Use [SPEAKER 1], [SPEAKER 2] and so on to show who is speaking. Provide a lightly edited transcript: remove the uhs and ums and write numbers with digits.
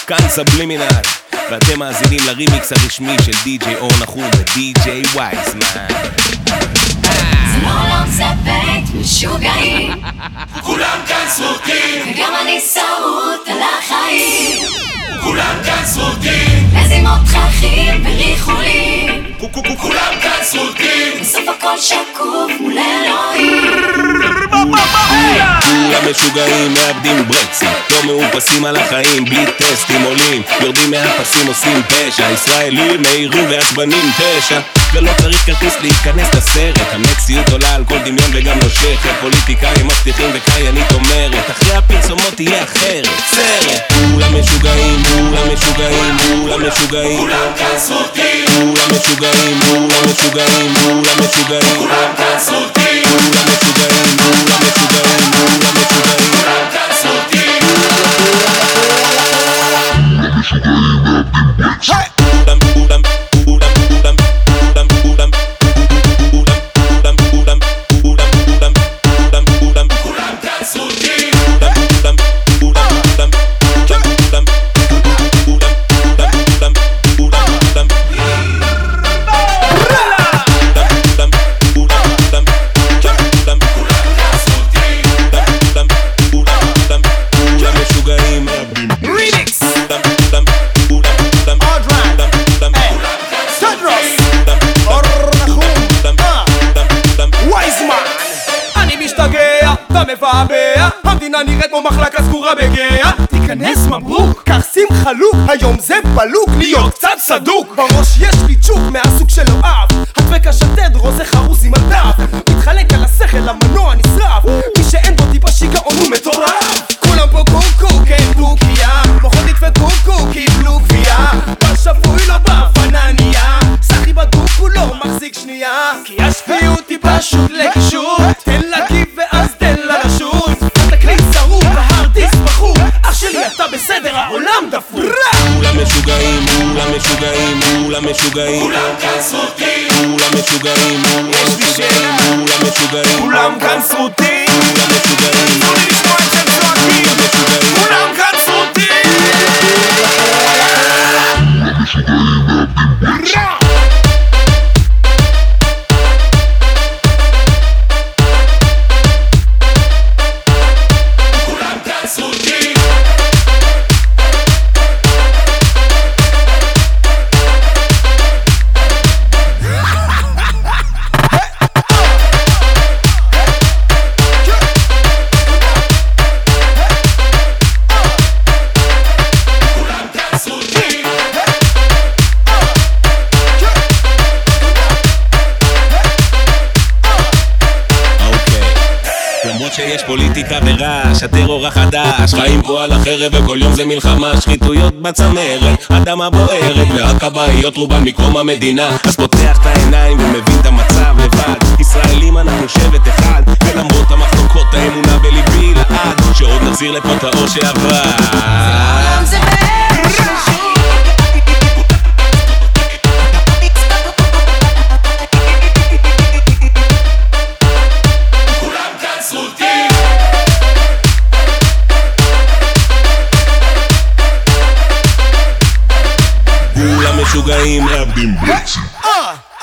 [SPEAKER 1] כאן סבלימינל, ואתם מאזינים לרימיקס הרשמי של די.ג'יי אור נחום ודי.ג'יי וייזמן.
[SPEAKER 2] שמאלון זה בית משוגעים,
[SPEAKER 3] כולם כאן סרוקים,
[SPEAKER 2] וגם אני שרוט על החיים.
[SPEAKER 3] כולם כאן סרוקים,
[SPEAKER 2] מזימות תככים וריחולים,
[SPEAKER 3] כולם כאן סרוקים,
[SPEAKER 2] בסוף הכל שקוף מול אלוהים.
[SPEAKER 1] כולם משוגעים, מאבדים ברקסים, לא מאופסים על החיים, בלי טסטים עולים, יורדים מהפסים עושים פשע, ישראלים מהירים ועצבנים תשע, ולא צריך כרטיס להיכנס לסרט, המקסיות עולה על כל דמיון וגם נושכת, פוליטיקאים מבטיחים וקיינית אומרת, אחרי הפרסומות תהיה אחרת, סרט. כולם משוגעים, כולם משוגעים, כולם משוגעים,
[SPEAKER 3] כולם כאן סרוקים,
[SPEAKER 1] כולם משוגעים, כולם משוגעים, כולם משוגעים,
[SPEAKER 3] כולם כאן סרוקים,
[SPEAKER 1] כולם משוגעים, כולם משוגעים, כולם משוגעים,
[SPEAKER 3] כולם כאן סרוקים.
[SPEAKER 4] המדינה נראית כמו מחלקה סגורה בגאה. תיכנס מברוק, קח שים חלוק, היום זה בלוק, להיות קצת סדוק. בראש יש לי צ'וק מהסוג של אוהב, הדבק השתד רוזה חרוס עם הדף, מתחלק על השכל, המנוע נשרף, מי שאין בו טיפה שיגעון הוא מטורף. כולם פה קוקו, כן בוקיה, מוחות נדפקו, קיבלו גבייה, בשפוי לא בפנניה, סחי בדוק הוא לא מחזיק שנייה, כי השפיות היא פשוט לקישוט, תן לה כיף ואז תן לה לשוט, התקליט שרוף, ההרדיס בחור, אח שלי אתה בסדר, העולם דפוק.
[SPEAKER 1] כולם משוגעים, כולם משוגעים, כולם משוגעים,
[SPEAKER 3] כולם כאן סרוקים,
[SPEAKER 1] כולם משוגעים,
[SPEAKER 4] יש לי שאלה,
[SPEAKER 1] כולם משוגעים,
[SPEAKER 4] כולם כאן סרוטים,
[SPEAKER 1] כולם משוגעים,
[SPEAKER 4] תנו לי לשמוע אתכם צועקים, כולם כאן סרוטים.
[SPEAKER 1] שיש פוליטיקה ורעש, הטרור החדש, חיים פה על החרב וכל יום זה מלחמה, שחיתויות בצמרת, אדמה בוערת והכבאיות רובן מקום המדינה, אז פותח את העיניים ומבין את המצב לבד, ישראלים אנחנו שבט אחד, ולמרות המחלוקות האמונה בליבי לעד, שעוד נחזיר לפה את האור שעבר.
[SPEAKER 2] זה
[SPEAKER 1] משוגעים, מאבדים ברקסים.